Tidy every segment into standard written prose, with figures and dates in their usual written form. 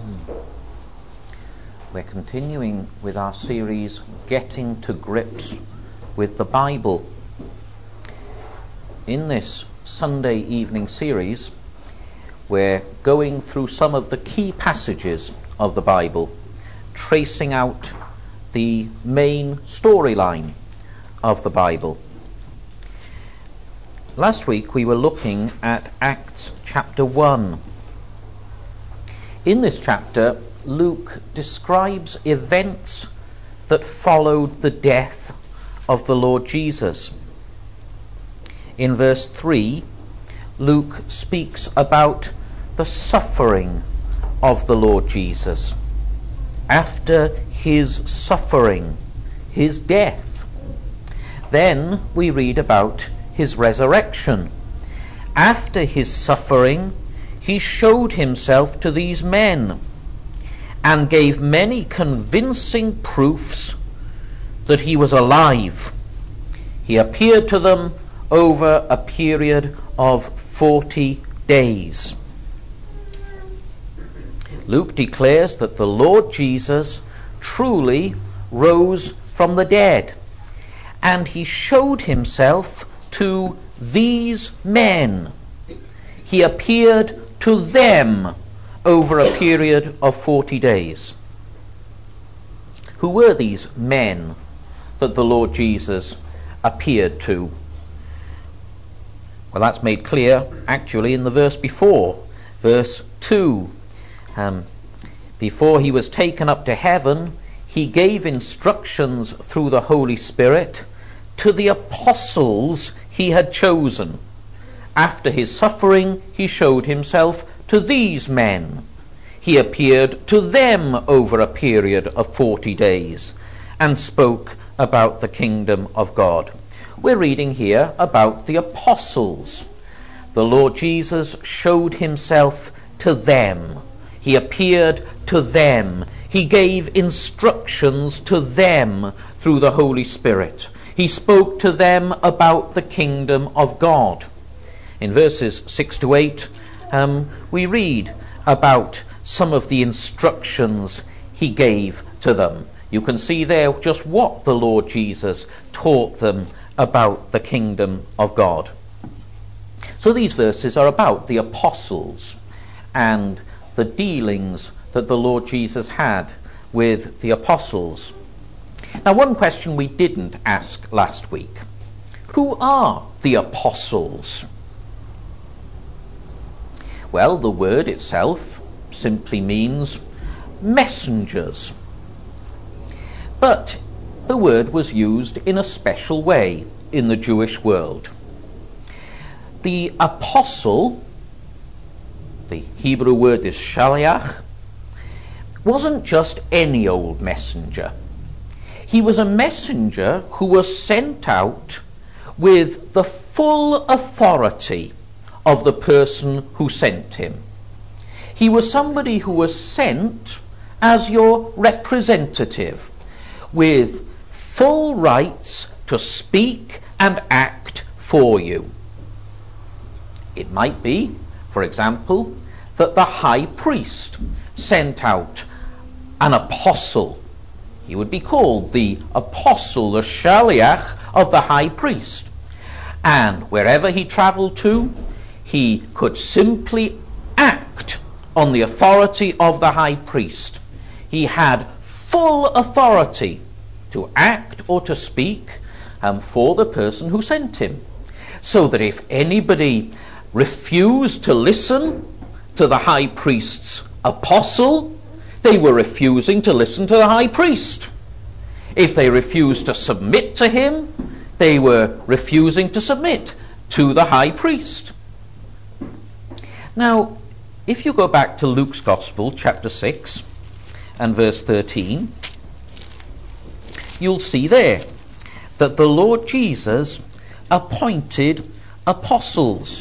We're continuing with our series, Getting to Grips with the Bible. In this Sunday evening series, we're going through some of the key passages of the Bible, tracing out the main storyline of the Bible. Last week we were looking at Acts chapter 1. In this chapter, Luke describes events that followed the death of the Lord Jesus. In verse 3, Luke speaks about the suffering of the Lord Jesus. After his suffering, his death. Then we read about his resurrection. After his suffering, he showed himself to these men and gave many convincing proofs that he was alive. He appeared to them over a period of 40 days. Luke declares that the Lord Jesus truly rose from the dead, and he showed himself to these men. He appeared to them over a period of 40 days. Who were these men that the Lord Jesus appeared to? Well, that's made clear actually in the verse before, verse 2. Before he was taken up to heaven, he gave instructions through the Holy Spirit to the apostles he had chosen. After his suffering, he showed himself to these men. He appeared to them over a period of 40 days and spoke about the kingdom of God. We're reading here about the apostles. The Lord Jesus showed himself to them. He appeared to them. He gave instructions to them through the Holy Spirit. He spoke to them about the kingdom of God. In verses 6 to 8, we read about some of the instructions he gave to them. You can see there just what the Lord Jesus taught them about the kingdom of God. So these verses are about the apostles and the dealings that the Lord Jesus had with the apostles. Now, one question we didn't ask last week: who are the apostles? Well, the word itself simply means messengers. But the word was used in a special way in the Jewish world. The apostle, the Hebrew word is shaliach, wasn't just any old messenger. He was a messenger who was sent out with the full authority of the person who sent him. He was somebody who was sent as your representative, with full rights to speak and act for you. It might be, for example, that the high priest sent out an apostle. He would be called the apostle, the shaliach of the high priest. And wherever he traveled to, he could simply act on the authority of the high priest. He had full authority to act or to speak for the person who sent him. So that if anybody refused to listen to the high priest's apostle, they were refusing to listen to the high priest. If they refused to submit to him, they were refusing to submit to the high priest. Now, if you go back to Luke's Gospel, chapter 6 and verse 13, you'll see there that the Lord Jesus appointed apostles.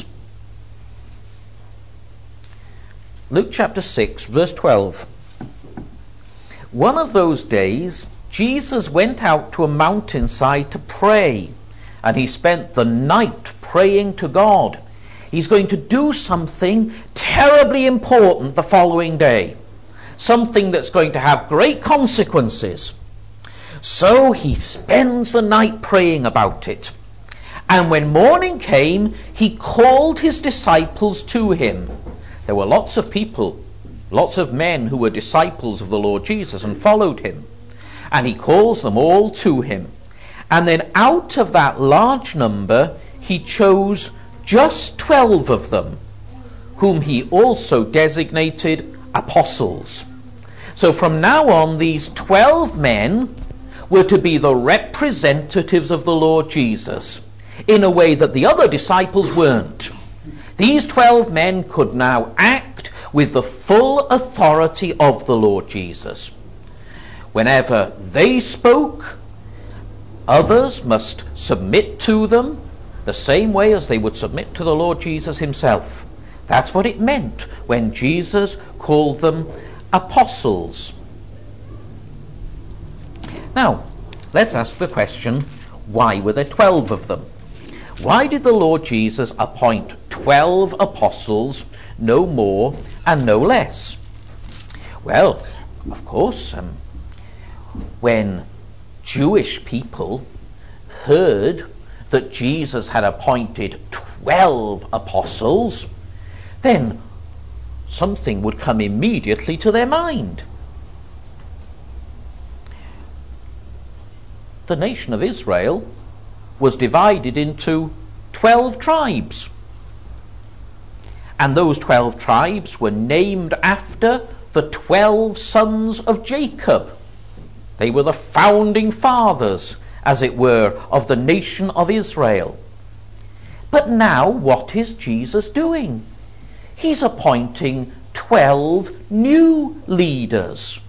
Luke chapter 6, verse 12. One of those days, Jesus went out to a mountainside to pray, and he spent the night praying to God. He's going to do something terribly important the following day. something that's going to have great consequences. So he spends the night praying about it. And when morning came, he called his disciples to him. There were lots of people, lots of men who were disciples of the Lord Jesus and followed him. And he calls them all to him. And then out of that large number, he chose just 12 of them, whom he also designated apostles. So from now on, these 12 men were to be the representatives of the Lord Jesus, in a way that the other disciples weren't. These 12 men could now act with the full authority of the Lord Jesus. Whenever they spoke, others must submit to them the same way as they would submit to the Lord Jesus himself. That's what it meant when Jesus called them apostles. Now, let's ask the question, why were there 12 of them? Why did the Lord Jesus appoint 12 apostles, no more and no less? Well, of course, when Jewish people heard that Jesus had appointed 12 apostles, then something would come immediately to their mind. The nation of Israel was divided into 12 tribes. And those 12 tribes were named after the 12 sons of Jacob. They were the founding fathers, as it were, of the nation of Israel. But now, what is Jesus doing? He's appointing 12 new leaders.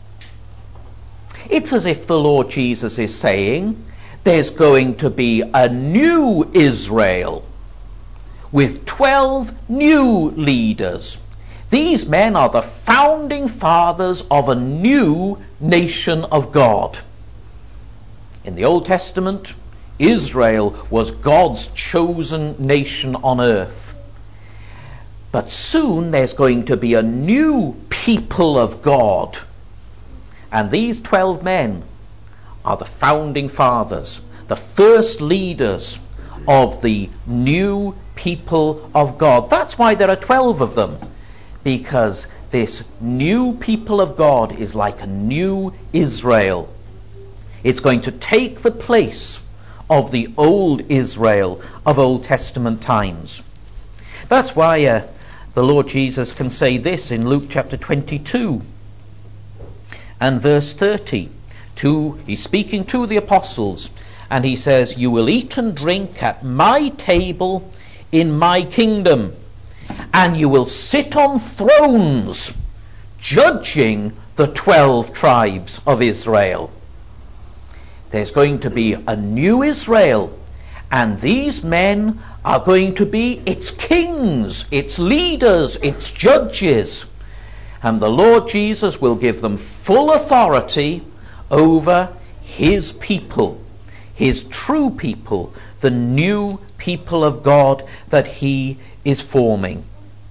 It's as if the Lord Jesus is saying, there's going to be a new Israel with 12 new leaders. These men are the founding fathers of a new nation of God. In the Old Testament, Israel was God's chosen nation on earth. But soon there's going to be a new people of God. And these 12 men are the founding fathers, the first leaders of the new people of God. That's why there are 12 of them, because this new people of God is like a new Israel. It's going to take the place of the old Israel of Old Testament times. That's why the Lord Jesus can say this in Luke chapter 22 and verse 30. He's speaking to the apostles, and he says, "You will eat and drink at my table in my kingdom, and you will sit on thrones, judging the 12 tribes of Israel." There's going to be a new Israel, and these men are going to be its kings, its leaders, its judges. And the Lord Jesus will give them full authority over his people, his true people, the new people of God that he is forming.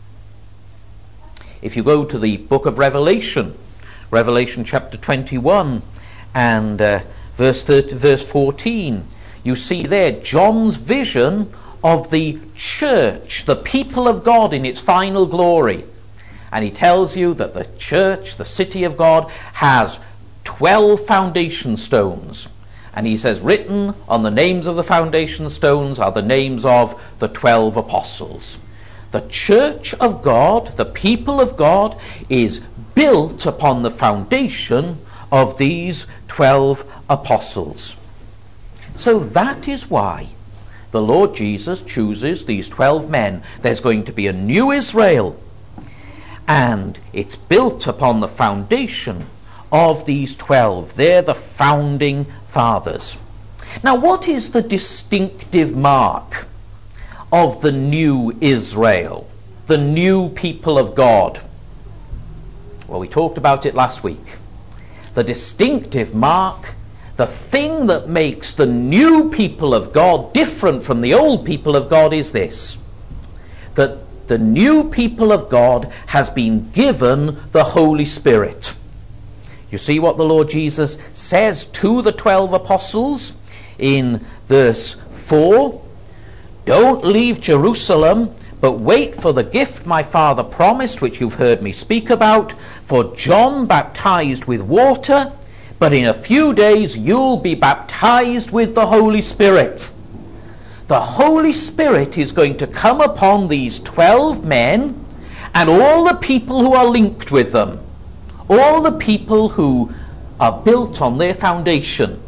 If you go to the book of Revelation, Revelation chapter 21 and verse 14, you see there John's vision of the church, the people of God in its final glory. And he tells you that the church, the city of God, has 12 foundation stones. And he says, written on the names of the foundation stones are the names of the 12 apostles. The church of God, the people of God, is built upon the foundation of these 12 apostles. So that is why the Lord Jesus chooses these 12 men. There's going to be a new Israel, and it's built upon the foundation of these 12. They're the founding fathers. Now, what is the distinctive mark of the new Israel, the new people of God? Well, we talked about it last week. The distinctive mark, the thing that makes the new people of God different from the old people of God, is this: that the new people of God has been given the Holy Spirit. You see what the Lord Jesus says to the 12 apostles in verse 4. Don't leave Jerusalem, but wait for the gift my Father promised, which you've heard me speak about. For John baptized with water, but in a few days you'll be baptized with the Holy Spirit. The Holy Spirit is going to come upon these 12 men and all the people who are linked with them, all the people who are built on their foundation.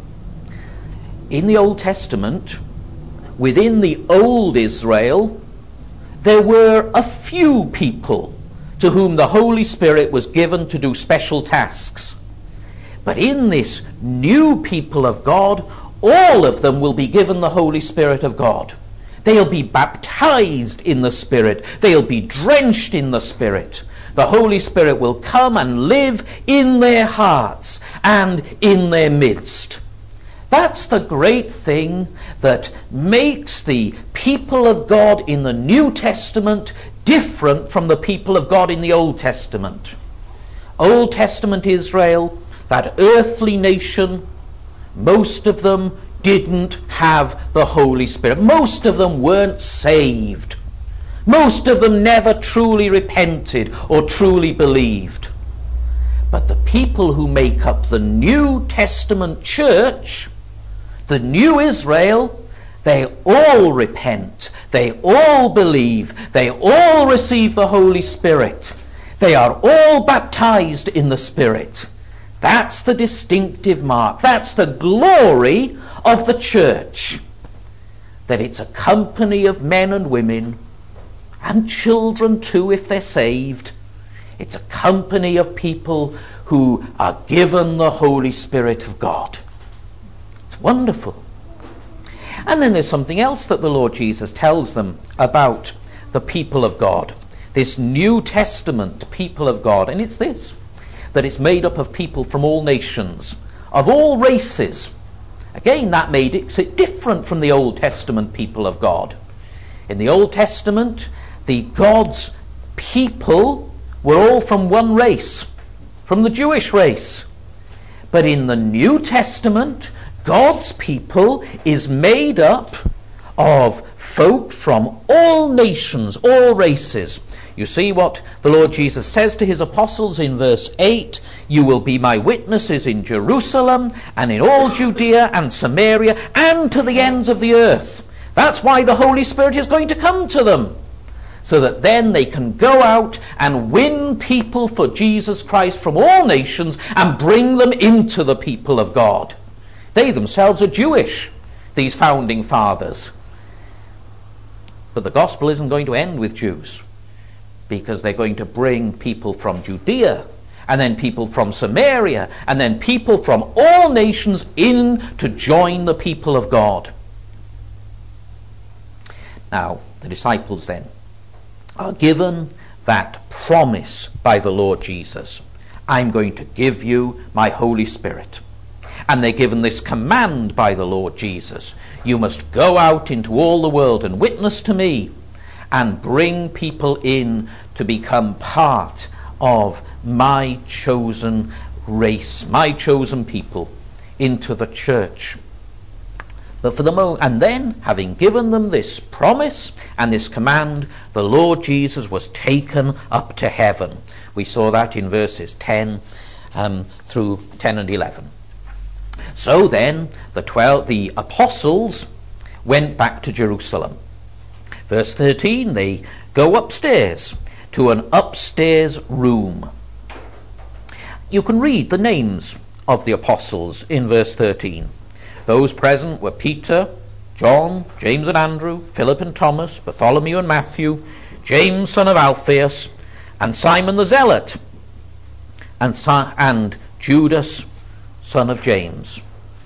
In the Old Testament, within the old Israel, there were a few people to whom the Holy Spirit was given to do special tasks. But in this new people of God, all of them will be given the Holy Spirit of God. They'll be baptized in the Spirit. They'll be drenched in the Spirit. The Holy Spirit will come and live in their hearts and in their midst. That's the great thing that makes the people of God in the New Testament different from the people of God in the Old Testament. Old Testament Israel, that earthly nation, most of them didn't have the Holy Spirit. Most of them weren't saved. Most of them never truly repented or truly believed. But the people who make up the New Testament church, the new Israel, they all repent. They all believe. They all receive the Holy Spirit. They are all baptized in the Spirit. That's the distinctive mark. That's the glory of the church. That it's a company of men and women, and children too if they're saved. It's a company of people who are given the Holy Spirit of God. It's wonderful. And then there's something else that the Lord Jesus tells them about the people of God. This New Testament people of God. And it's this, that it's made up of people from all nations, of all races. Again, that made it different from the Old Testament people of God. In the Old Testament, the God's people were all from one race, from the Jewish race. But in the New Testament, God's people is made up of folk from all nations, all races. You see what the Lord Jesus says to his apostles in verse 8, you will be my witnesses in Jerusalem and in all Judea and Samaria and to the ends of the earth. That's why the Holy Spirit is going to come to them, so that then they can go out and win people for Jesus Christ from all nations and bring them into the people of God. They themselves are Jewish, these founding fathers. But the gospel isn't going to end with Jews, because they're going to bring people from Judea, and then people from Samaria, and then people from all nations in to join the people of God. Now, the disciples then are given that promise by the Lord Jesus. I'm going to give you my Holy Spirit. And they're given this command by the Lord Jesus. You must go out into all the world and witness to me, and bring people in to become part of my chosen race, my chosen people, into the church. But for the moment, and then, having given them this promise and this command, the Lord Jesus was taken up to heaven. We saw that in verses 10 through 10 and 11. So then, the apostles went back to Jerusalem. Verse 13, they go upstairs to an upstairs room. You can read the names of the apostles in verse 13. Those present were Peter, John, James and Andrew, Philip and Thomas, Bartholomew and Matthew, James son of Alphaeus, and Simon the Zealot, and Judas son of James.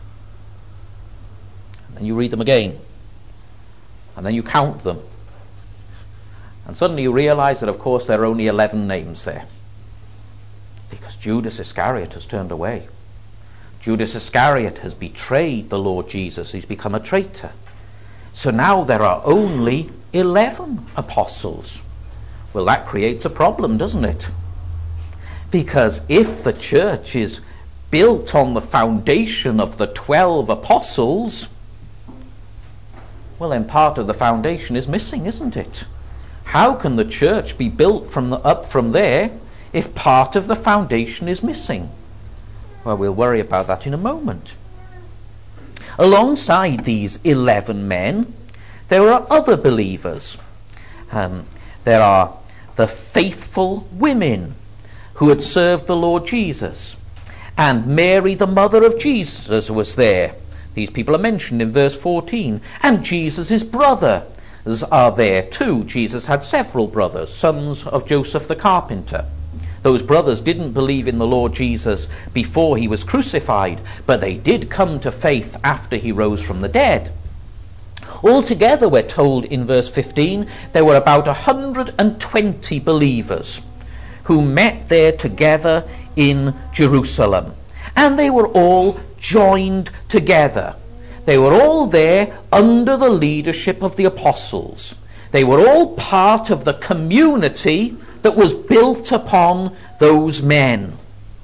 And then you read them again, and then you count them. And suddenly you realize that, of course, there are only 11 names there, because Judas Iscariot has turned away. Judas Iscariot has betrayed the Lord Jesus. He's become a traitor. So now there are only 11 apostles. Well, that creates a problem, doesn't it? Because if the church is built on the foundation of the 12 apostles, well, then part of the foundation is missing, isn't it? How can the church be built up from there if part of the foundation is missing? Well, we'll worry about that in a moment. Alongside these 11 men, there are other believers. There are the faithful women who had served the Lord Jesus. And Mary, the mother of Jesus, was there. These people are mentioned in verse 14. And Jesus' brothers are there too. Jesus had several brothers, sons of Joseph the carpenter. Those brothers didn't believe in the Lord Jesus before he was crucified, but they did come to faith after he rose from the dead. Altogether, we're told in verse 15, there were about 120 believers who met there together in Jerusalem. And they were all joined together. They were all there under the leadership of the apostles. They were all part of the community that was built upon those men.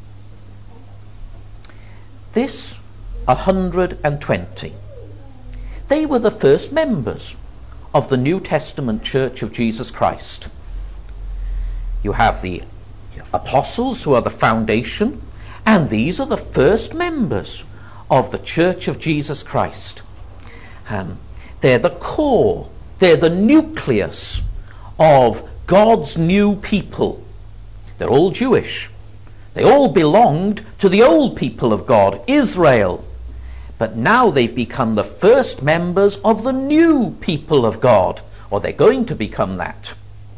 This 120. They were the first members of the New Testament Church of Jesus Christ. You have the apostles, who are the foundation, and these are the first members of the Church of Jesus Christ. They're the core, they're the nucleus of God's new people. They're all Jewish. They all belonged to the old people of God, Israel. But now they've become the first members of the new people of God, or they're going to become that.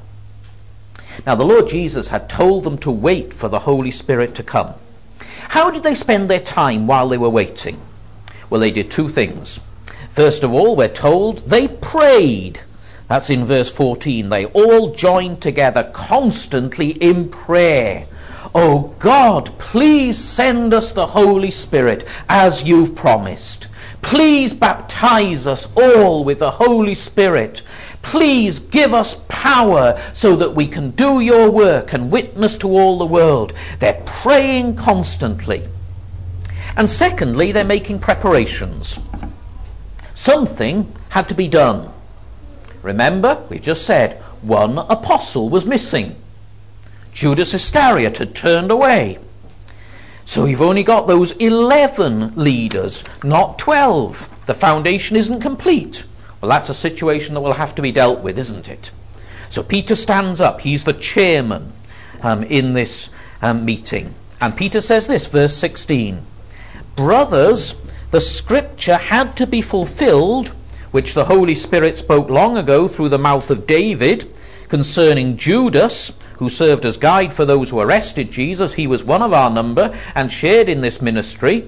Now, the Lord Jesus had told them to wait for the Holy Spirit to come. How did they spend their time while they were waiting? Well, they did two things. First of all, we're told they prayed. That's in verse 14. They all joined together constantly in prayer. Oh God, please send us the Holy Spirit as you've promised. Please baptize us all with the Holy Spirit. Please give us power so that we can do your work and witness to all the world. They're praying constantly. And secondly, they're making preparations. Something had to be done. Remember, we just said one apostle was missing. Judas Iscariot had turned away. So you've only got those 11 leaders, not 12. The foundation isn't complete. Well, that's a situation that will have to be dealt with, isn't it? So Peter stands up. He's the chairman in this meeting. And Peter says this, verse 16. Brothers, the scripture had to be fulfilled, which the Holy Spirit spoke long ago through the mouth of David, concerning Judas, who served as guide for those who arrested Jesus. He was one of our number and shared in this ministry.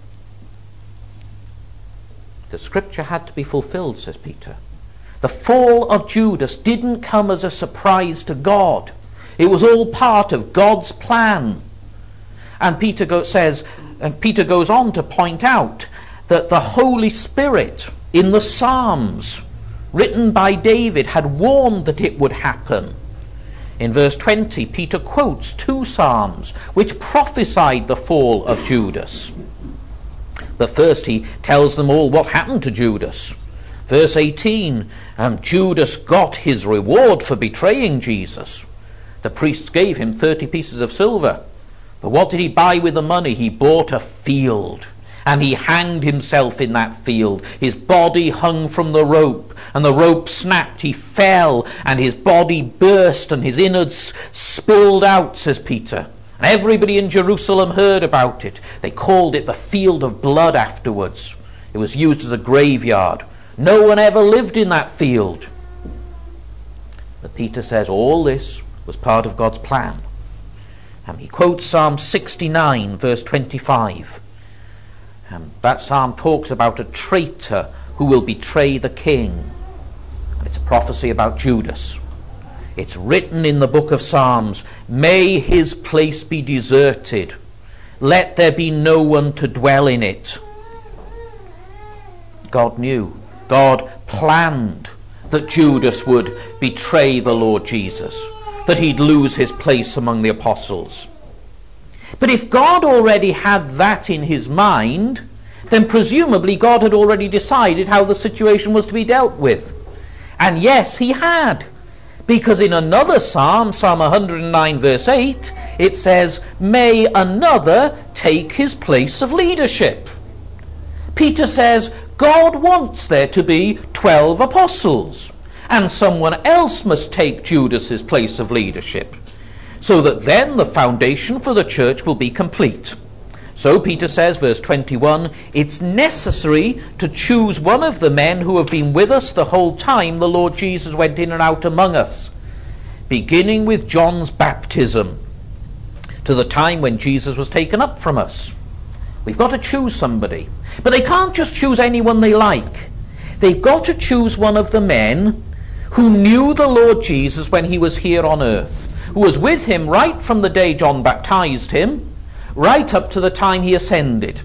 The scripture had to be fulfilled, says Peter. The fall of Judas didn't come as a surprise to God. It was all part of God's plan. And Peter goes on to point out that the Holy Spirit in the Psalms, written by David, had warned that it would happen. In verse 20, Peter quotes 2 Psalms which prophesied the fall of Judas. But first he tells them all what happened to Judas. Verse 18, Judas got his reward for betraying Jesus. The priests gave him 30 pieces of silver. But what did he buy with the money? He bought a field. And he hanged himself in that field. His body hung from the rope, and the rope snapped. He fell, and his body burst, and his innards spilled out, says Peter. And everybody in Jerusalem heard about it. They called it the field of blood afterwards. It was used as a graveyard. No one ever lived in that field. But Peter says all this was part of God's plan. And he quotes Psalm 69, verse 25. That psalm talks about a traitor who will betray the king. It's a prophecy about Judas. It's written in the book of Psalms, may his place be deserted. Let there be no one to dwell in it. God knew. God planned that Judas would betray the Lord Jesus. that he'd lose his place among the apostles. But if God already had that in his mind, then presumably God had already decided how the situation was to be dealt with. And yes, he had. Because in another psalm, Psalm 109 verse 8, it says, "May another take his place of leadership." Peter says God wants there to be 12 apostles, and someone else must take Judas's place of leadership, so that then the foundation for the church will be complete. So Peter says, verse 21, it's necessary to choose one of the men who have been with us the whole time the Lord Jesus went in and out among us, beginning with John's baptism to the time when Jesus was taken up from us. We've got to choose somebody. But they can't just choose anyone they like. They've got to choose one of the men who knew the Lord Jesus when he was here on earth, who was with him right from the day John baptized him, right up to the time he ascended.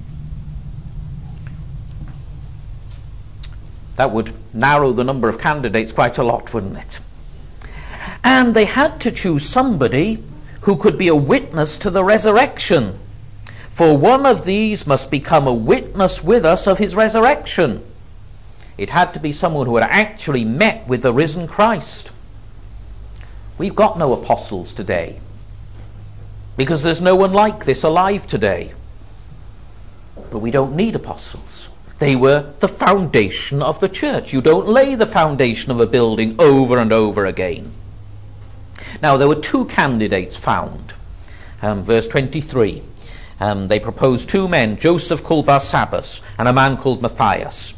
That would narrow the number of candidates quite a lot, wouldn't it? And they had to choose somebody who could be a witness to the resurrection. For one of these must become a witness with us of his resurrection. It had to be someone who had actually met with the risen Christ. We've got no apostles today, because there's no one like this alive today. But we don't need apostles. They were the foundation of the church. You don't lay the foundation of a building over and over again. Now, there were two candidates found. Verse 23. They proposed two men, Joseph called Barsabbas and a man called Matthias.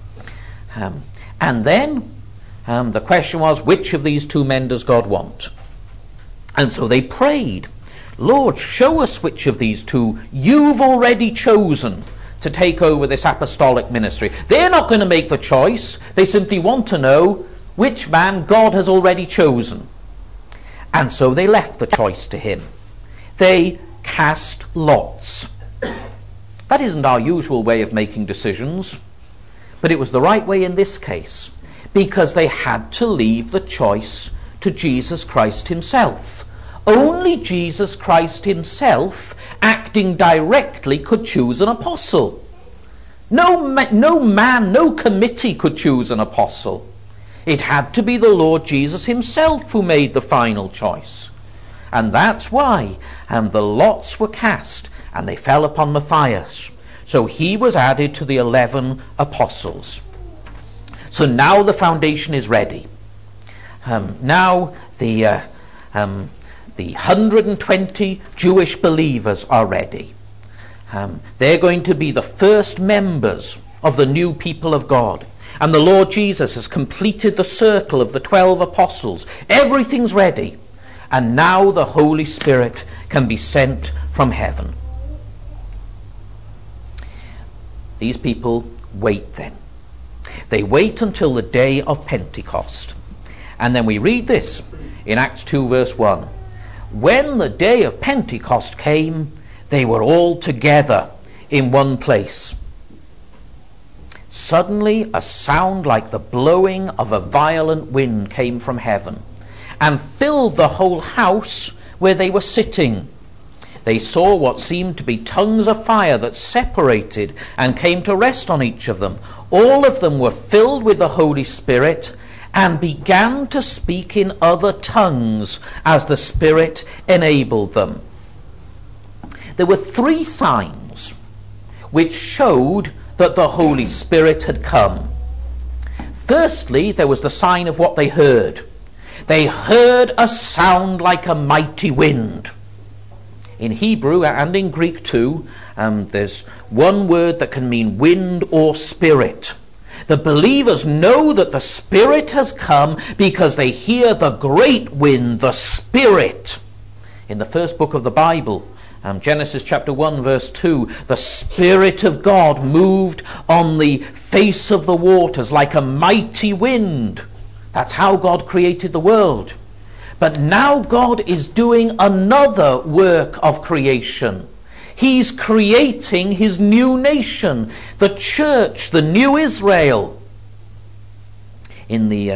And then the question was, which of these two men does God want? And so they prayed, Lord, show us which of these two you've already chosen to take over this apostolic ministry. They're not going to make the choice. They simply want to know which man God has already chosen. And so they left the choice to him. They cast lots. That isn't our usual way of making decisions, but it was the right way in this case, because they had to leave the choice to Jesus Christ himself. Only Jesus Christ himself, acting directly, could choose an apostle. No man, no committee could choose an apostle. It had to be the Lord Jesus himself who made the final choice. And that's why the lots were cast, and they fell upon Matthias. So he was added to the 11 apostles. So now the foundation is ready. Now the 120 Jewish believers are ready. They're going to be the first members of the new people of God. And the Lord Jesus has completed the circle of the 12 apostles. Everything's ready. And now the Holy Spirit can be sent from heaven. These people wait then. They wait until the day of Pentecost. And then we read this in Acts 2 verse 1. When the day of Pentecost came, they were all together in one place. Suddenly a sound like the blowing of a violent wind came from heaven and filled the whole house where they were sitting. They saw what seemed to be tongues of fire that separated and came to rest on each of them. All of them were filled with the Holy Spirit and began to speak in other tongues as the Spirit enabled them. There were 3 signs which showed that the Holy Spirit had come. Firstly, there was the sign of what they heard. They heard a sound like a mighty wind. In Hebrew and in Greek too, there's one word that can mean wind or spirit. The believers know that the Spirit has come because they hear the great wind, the Spirit. In the first book of the Bible, Genesis chapter 1 verse 2, the Spirit of God moved on the face of the waters like a mighty wind. That's how God created the world. But now God is doing another work of creation. He's creating his new nation, the church, the new Israel. In the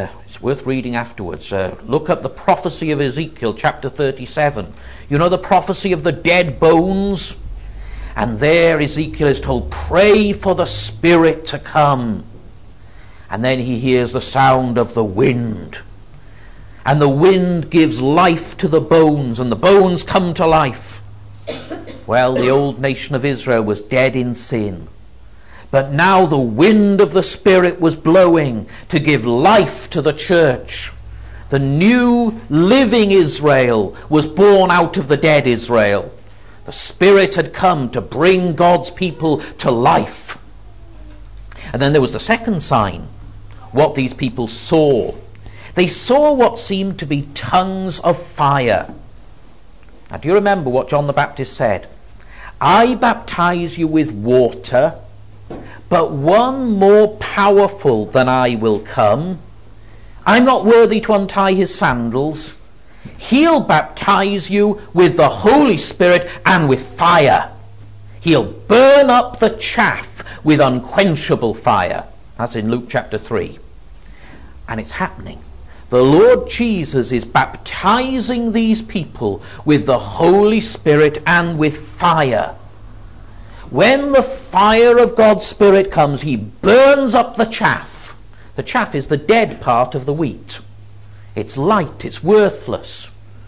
worth reading afterwards. Look up the prophecy of Ezekiel chapter 37. You know the prophecy of the dead bones? And there Ezekiel is told, pray for the Spirit to come. And then he hears the sound of the wind. And the wind gives life to the bones, and the bones come to life. Well, the old nation of Israel was dead in sin. But now the wind of the Spirit was blowing to give life to the church. The new living Israel was born out of the dead Israel. The Spirit had come to bring God's people to life. And then there was the second sign, what these people saw. They saw what seemed to be tongues of fire. Now, do you remember what John the Baptist said? I baptize you with water, but one more powerful than I will come. I'm not worthy to untie his sandals. He'll baptize you with the Holy Spirit and with fire. He'll burn up the chaff with unquenchable fire. That's in Luke chapter 3. And it's happening. The Lord Jesus is baptizing these people with the Holy Spirit and with fire. When the fire of God's Spirit comes, he burns up the chaff. The chaff is the dead part of the wheat. It's light, it's worthless.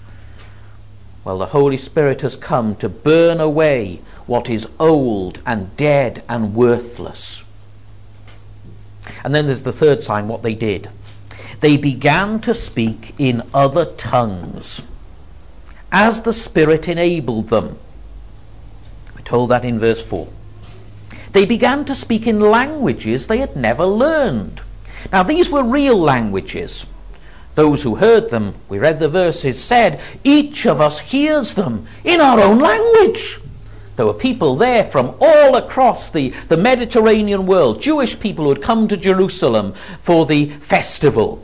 Well, the Holy Spirit has come to burn away what is old and dead and worthless. And then there's the third sign, what they did. They began to speak in other tongues as the Spirit enabled them. We're told that in verse 4. They began to speak in languages they had never learned. Now, these were real languages. Those who heard them, we read the verses, said, each of us hears them in our own language. There were people there from all across the Mediterranean world, Jewish people who had come to Jerusalem for the festival.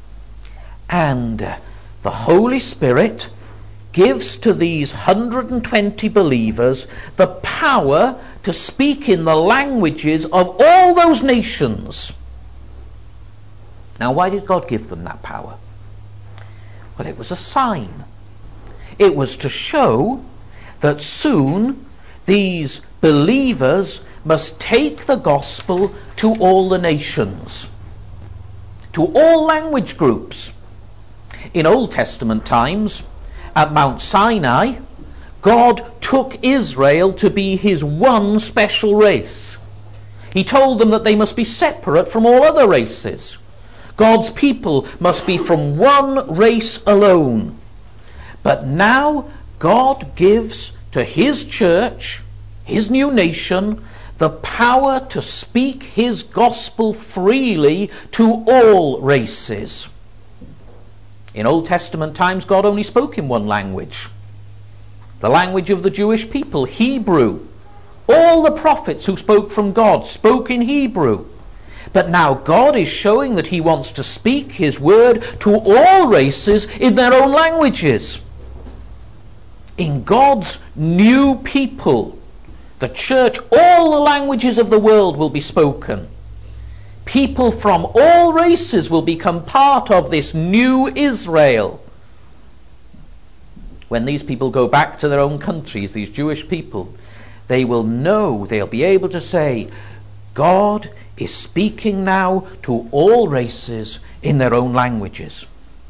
And the Holy Spirit gives to these 120 believers the power to speak in the languages of all those nations. Now, why did God give them that power? Well, it was a sign. It was to show that soon these believers must take the gospel to all the nations, to all language groups. In Old Testament times, at Mount Sinai, God took Israel to be his one special race. He told them that they must be separate from all other races. God's people must be from one race alone. But now God gives to his church, his new nation, the power to speak his gospel freely to all races. In Old Testament times, God only spoke in one language. The language of the Jewish people, Hebrew. All the prophets who spoke from God spoke in Hebrew. But now God is showing that he wants to speak his word to all races in their own languages. In God's new people, the church, all the languages of the world will be spoken. People from all races will become part of this new Israel. When these people go back to their own countries, these Jewish people, they will know, they'll be able to say, God is speaking now to all races in their own languages.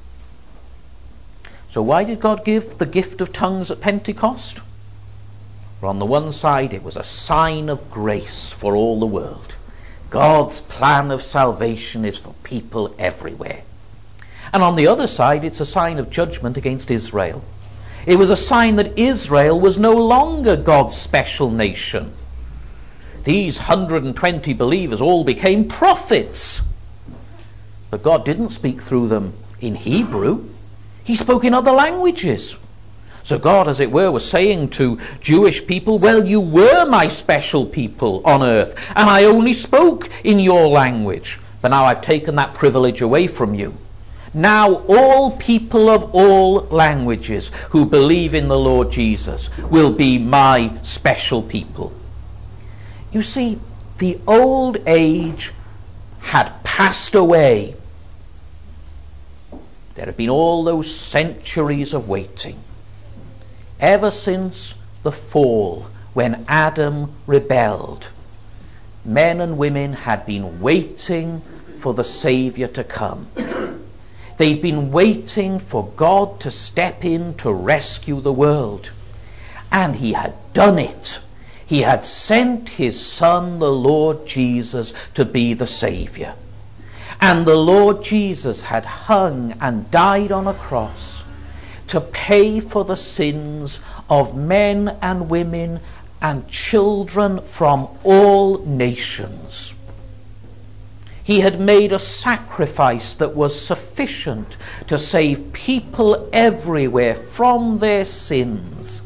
So why did God give the gift of tongues at Pentecost? For on the one side it was a sign of grace for all the world. God's plan of salvation is for people everywhere. And on the other side it's a sign of judgment against Israel. It was a sign that Israel was no longer God's special nation. These 120 believers all became prophets. But God didn't speak through them in Hebrew. He spoke in other languages. So God, as it were, was saying to Jewish people, well, you were my special people on earth, and I only spoke in your language. But now I've taken that privilege away from you. Now all people of all languages who believe in the Lord Jesus will be my special people. You see, the old age had passed away. There have been all those centuries of waiting. Ever since the fall, when Adam rebelled, men and women had been waiting for the Saviour to come. They'd been waiting for God to step in to rescue the world. And he had done it. He had sent his Son, the Lord Jesus, to be the Saviour. And the Lord Jesus had hung and died on a cross to pay for the sins of men and women and children from all nations. He had made a sacrifice that was sufficient to save people everywhere from their sins.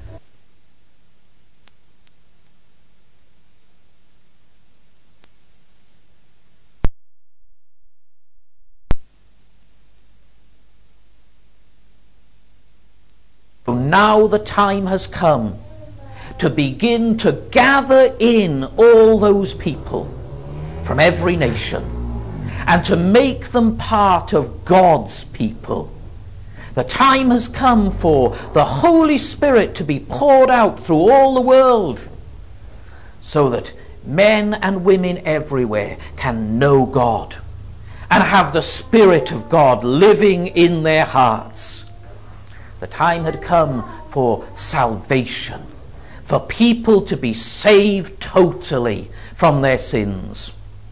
So now the time has come to begin to gather in all those people from every nation and to make them part of God's people. The time has come for the Holy Spirit to be poured out through all the world so that men and women everywhere can know God and have the Spirit of God living in their hearts. The time had come for salvation, for people to be saved totally from their sins.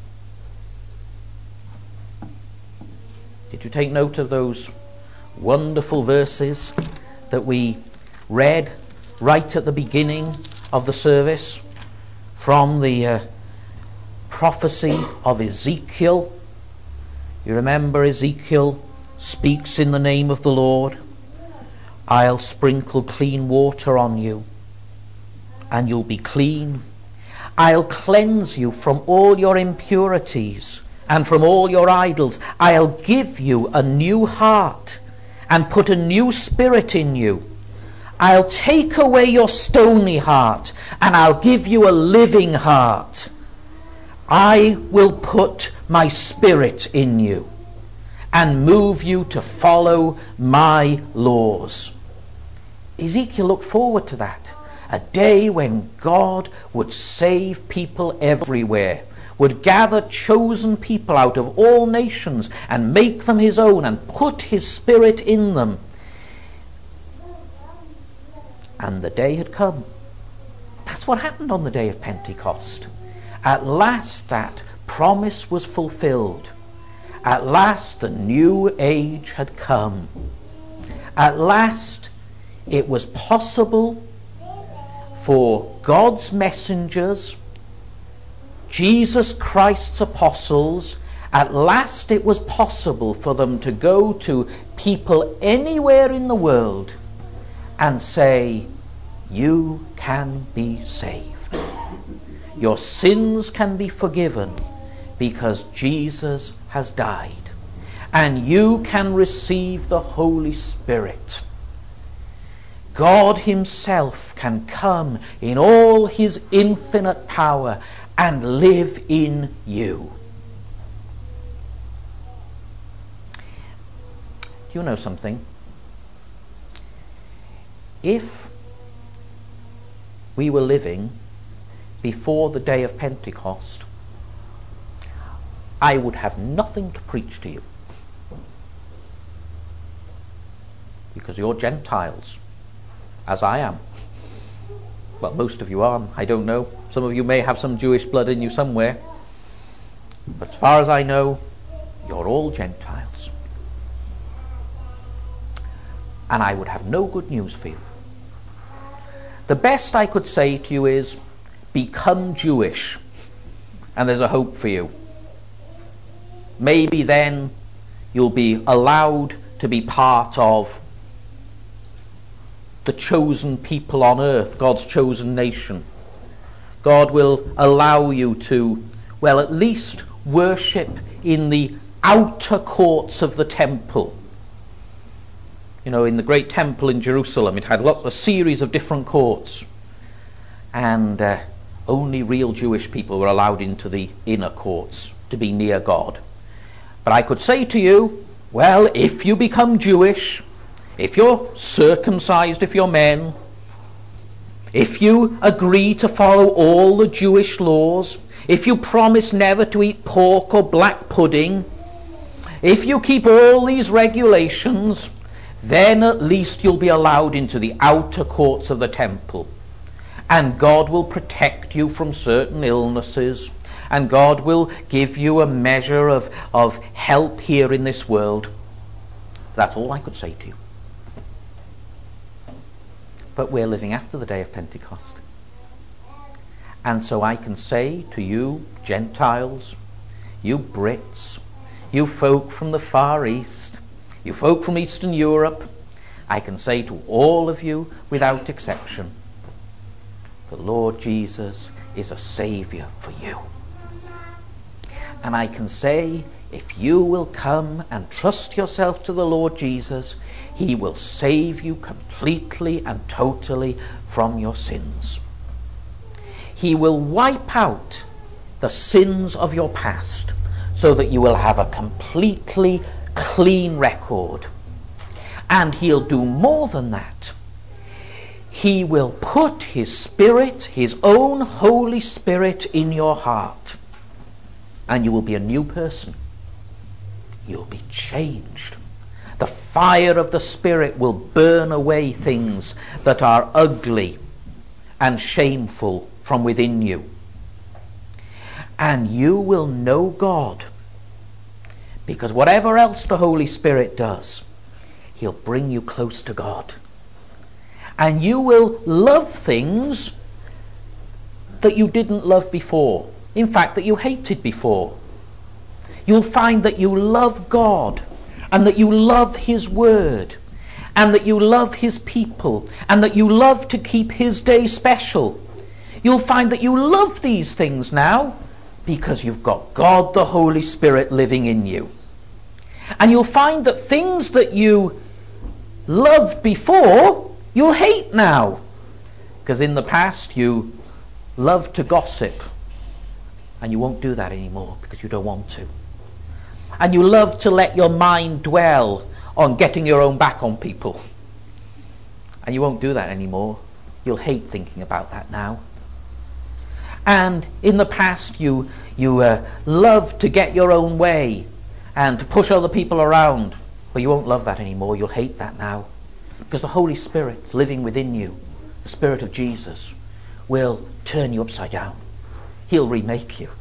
Did you take note of those wonderful verses that we read right at the beginning of the service from the prophecy of Ezekiel? You remember Ezekiel speaks in the name of the Lord. I'll sprinkle clean water on you, and you'll be clean. I'll cleanse you from all your impurities and from all your idols. I'll give you a new heart and put a new spirit in you. I'll take away your stony heart and I'll give you a living heart. I will put my spirit in you and move you to follow my laws. Ezekiel looked forward to that. A day when God would save people everywhere, would gather chosen people out of all nations and make them his own and put his spirit in them. And the day had come. That's what happened on the day of Pentecost. At last that promise was fulfilled. At last the new age had come. At last it was possible for God's messengers, Jesus Christ's apostles, at last it was possible for them to go to people anywhere in the world and say, you can be saved. Your sins can be forgiven because Jesus has died. And you can receive the Holy Spirit. God himself can come in all his infinite power and live in you. You know something? If we were living before the day of Pentecost, I would have nothing to preach to you. Because you're Gentiles, as I am. Well, most of you are, I don't know. Some of you may have some Jewish blood in you somewhere. But as far as I know, you're all Gentiles. And I would have no good news for you. The best I could say to you is, become Jewish, and there's a hope for you. Maybe then you'll be allowed to be part of the chosen people on earth, God's chosen nation. God will allow you to, well, at least worship in the outer courts of the temple. You know, in the great temple in Jerusalem, it had a series of different courts. And only real Jewish people were allowed into the inner courts to be near God. But I could say to you, well, if you become Jewish, if you're circumcised, if you're men, if you agree to follow all the Jewish laws, if you promise never to eat pork or black pudding, if you keep all these regulations, then at least you'll be allowed into the outer courts of the temple. And God will protect you from certain illnesses, and God will give you a measure of help here in this world. That's all I could say to you. But we're living after the day of Pentecost. And so I can say to you Gentiles, you Brits, you folk from the Far East, you folk from Eastern Europe, I can say to all of you without exception, the Lord Jesus is a Saviour for you. And I can say, if you will come and trust yourself to the Lord Jesus, He will save you completely and totally from your sins. He will wipe out the sins of your past so that you will have a completely clean record. And He'll do more than that. He will put His Spirit, His own Holy Spirit, in your heart. And you will be a new person. You'll be changed. The fire of the Spirit will burn away things that are ugly and shameful from within you. And you will know God. Because whatever else the Holy Spirit does, He'll bring you close to God. And you will love things that you didn't love before. In fact, that you hated before. You'll find that you love God, and that you love His Word, and that you love His people, and that you love to keep His day special. You'll find that you love these things now because you've got God the Holy Spirit living in you. And you'll find that things that you loved before, you'll hate now. Because in the past you loved to gossip, and you won't do that anymore because you don't want to. And you love to let your mind dwell on getting your own back on people, and you won't do that anymore. You'll hate thinking about that now. And in the past you loved to get your own way and to push other people around, but you won't love that anymore. You'll hate that now, because the Holy Spirit living within you, the Spirit of Jesus, will turn you upside down. He'll remake you.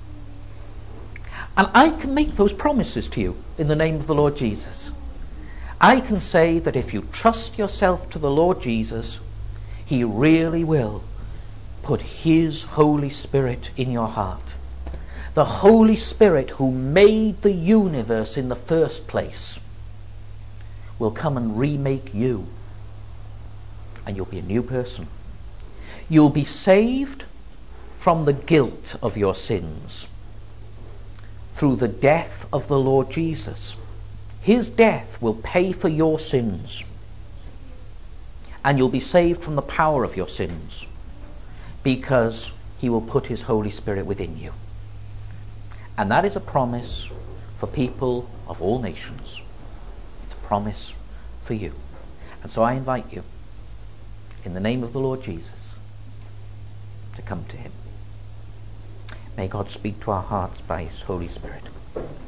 And I can make those promises to you in the name of the Lord Jesus. I can say that if you trust yourself to the Lord Jesus, He really will put His Holy Spirit in your heart. The Holy Spirit who made the universe in the first place will come and remake you. And you'll be a new person. You'll be saved from the guilt of your sins through the death of the Lord Jesus. His death will pay for your sins. And you'll be saved from the power of your sins because He will put His Holy Spirit within you. And that is a promise for people of all nations. It's a promise for you. And so I invite you, in the name of the Lord Jesus, to come to Him. May God speak to our hearts by His Holy Spirit.